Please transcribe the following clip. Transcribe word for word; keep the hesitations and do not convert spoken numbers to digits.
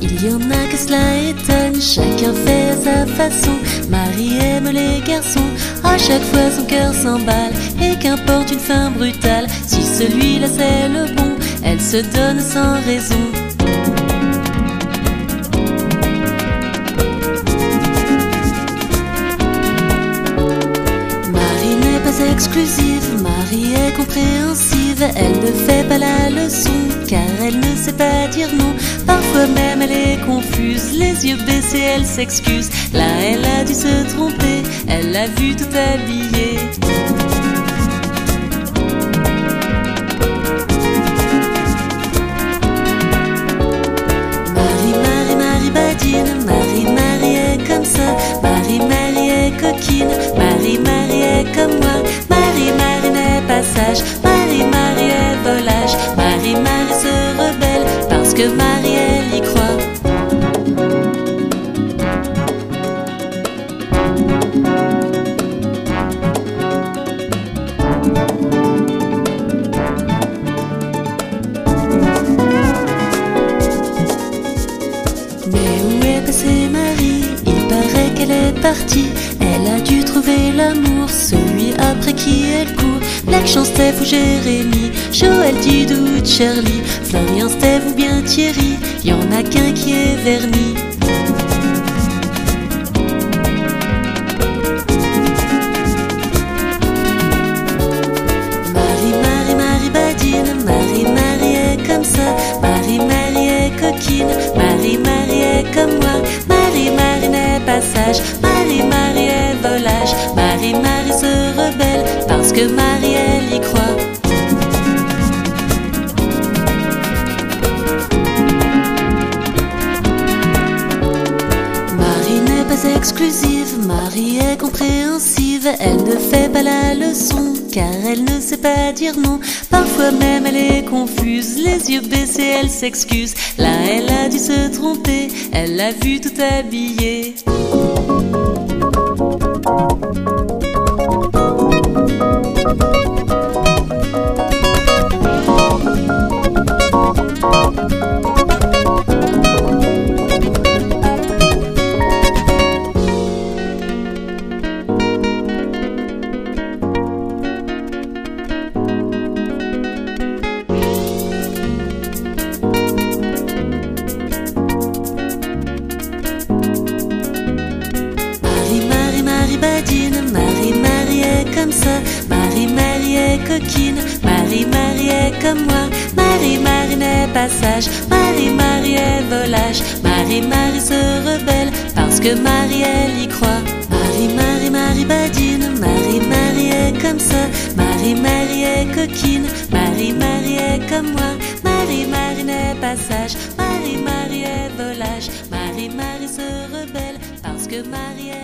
Il y en a que cela étonne, chacun fait à sa façon. Marie aime les garçons, à chaque fois son cœur s'emballe. Et qu'importe une fin brutale, si celui-là c'est le bon, elle se donne sans raison. Marie n'est pas exclusive, Marie est compréhensive. Elle ne fait pas la leçon, car elle ne sait pas dire non. Parfois même elle est confuse, les yeux baissés elle s'excuse. Là elle a dû se tromper, elle l'a vu tout habillé. Marie, Marie, Marie badine, Marie, Marie est comme ça. Marie, Marie est coquine, Marie, Marie est comme moi. Marie, Marie n'est pas sage, Marie, Marie est volage. Marie, Marie se rebelle, parce que Marie elle y croit. Mais où est passée Marie? Il paraît qu'elle est partie. Elle a dû trouver l'amour, celui après qui elle court. Black Chance, Steph ou Jérémy, Joël, Didou, Charlie, Florian, Steph ou bien Thierry, y en a qu'un qui est verni. Marie, Marie, Marie badine, Marie, Marie est comme ça. Marie, Marie est coquine, Marie, Marie est comme moi. Marie, Marie n'est pas sage, Marie, Marie est volage. Marie, Marie se rebelle, parce que Marie elle y croit. Marie n'est pas exclusive, Marie est compréhensive. Elle ne fait pas la leçon, car elle ne sait pas dire non. Parfois même elle est confuse, les yeux baissés elle s'excuse. Là elle a dû se tromper, elle l'a vu tout habillé. Marie, Marie est comme ça. Marie, Marie est coquine, Marie, Marie est comme moi. Marie, Marie n'est pas sage, Marie, Marie est volage. Marie, Marie se rebelle, parce que Marie elle y croit. Marie, Marie, Marie badine, Marie, Marie est comme ça. Marie, Marie est coquine, Marie, Marie est comme moi. Marie, Marie n'est pas sage, Marie, Marie est volage. Marie, Marie se rebelle, parce que Marie